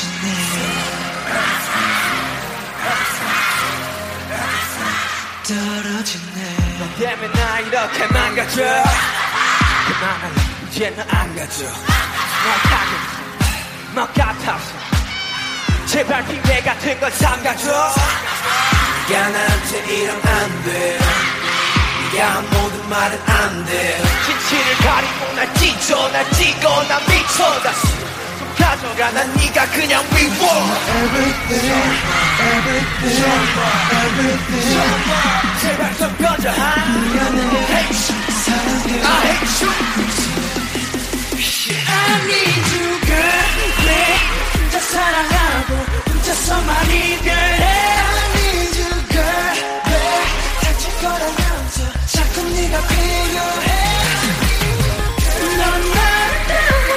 떨어지네 너 때문에 나 이렇게 망가져 그만할래 이제 너 안 가져 너 같아서 제발 비매 같은 건 삼가줘 네가 나한테 이러면 안돼 네가 한 모든 말은 안돼 진실을 가리고 날 찢어 날 찍어 난 미쳐 다시 좀 가져가 난 네가 그냥 미워 Everything 제발 좀 꺼져 미안해 Hate you 사랑해 I hate you I need you girl 왜 혼자 사랑하고 혼자서만 이별해 I need you girl 왜 다칠 거라면서 자꾸 네가 필요해 넌 나를 너무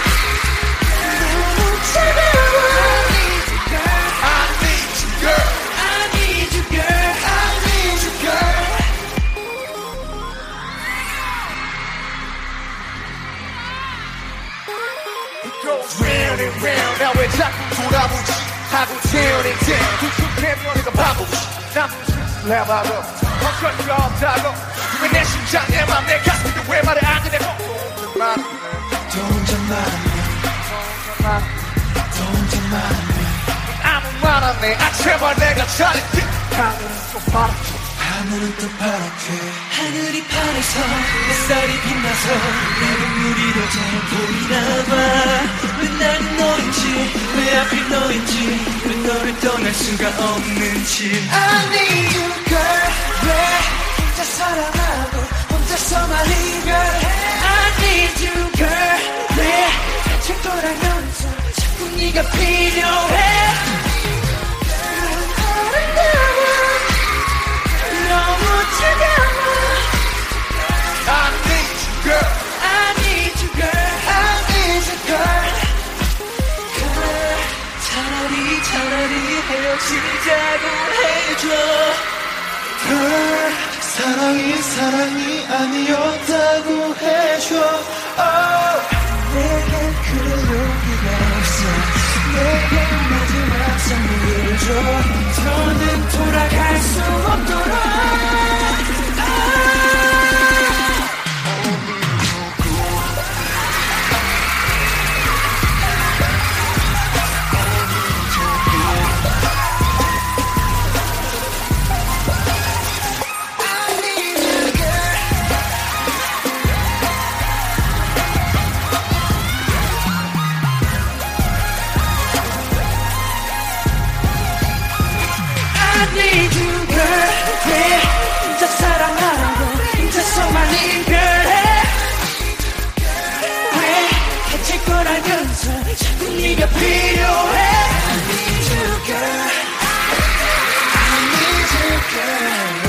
차가워 I need you girl I need you girl I need you girl It goes round and round 나 왜 자꾸 돌아보지 하고 태어낸 때 두둑해버리고 바보지 난 무슨 짓을 해봐도 어쩔 수 없다고 왜 내 심장 내 맘 내 가슴인데 왜 말을 안 듣냐고 또 혼자 말하네 아무 말 안 해 아 제발 내가 잘했지 하늘은 또 파랗게 하늘이 파래서 햇살이 빛나서 내 눈물이 더 잘 보이나봐 왜 나는 너인지 왜 하필 너인지 왜 너를 떠날 수가 없는지 I need you girl 왜 혼자 사랑하고 혼자서만 이별해 I need you girl 왜 다칠 거라면서 자꾸 네가 필요해 너무 차가워 I need you girl I need you girl I need you girl 그래 차라리 헤어지자고 해줘 그래 사랑이 아니었다고 해줘 내겐 그럴 용기가 없어 내겐 마지막 선물을 줘 더는 돌아갈 수 없도록 I need you girl 왜 혼자 사랑하고 혼자서만 이별해 왜 해칠 거라면서 자꾸 네가 필요해 I need you girl I need you girl